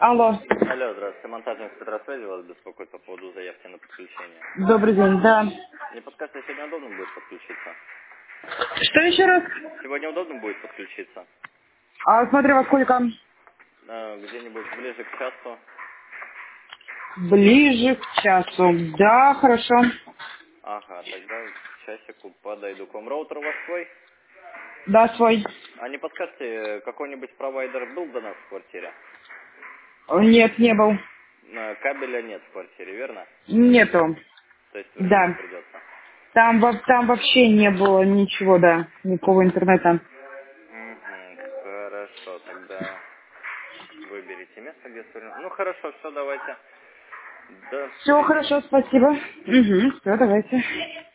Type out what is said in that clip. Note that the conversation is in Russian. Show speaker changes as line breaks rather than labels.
Алло.
Алло, здравствуйте. Монтажник Петросвязи вас беспокоит по поводу заявки на подключение.
Добрый день, да.
Не подскажете, сегодня удобно будет подключиться?
Что еще раз?
Сегодня удобно будет подключиться?
А смотри, во сколько?
Где-нибудь ближе к часу.
Ближе к часу. Да, хорошо.
Ага, тогда к часику подойду к вам. Роутер у вас свой?
Да, свой.
А не подскажете, какой-нибудь провайдер был до нас в квартире?
Нет, не был.
Кабеля нет в квартире, верно?
Нету.
То есть выбирать
Да.
придется.
Там вообще не было ничего, да. Никакого интернета.
Угу, хорошо, тогда выберите место, где свернуть. Ну хорошо, все, давайте. До
Все
встречи.
хорошо, спасибо. Угу, все, давайте.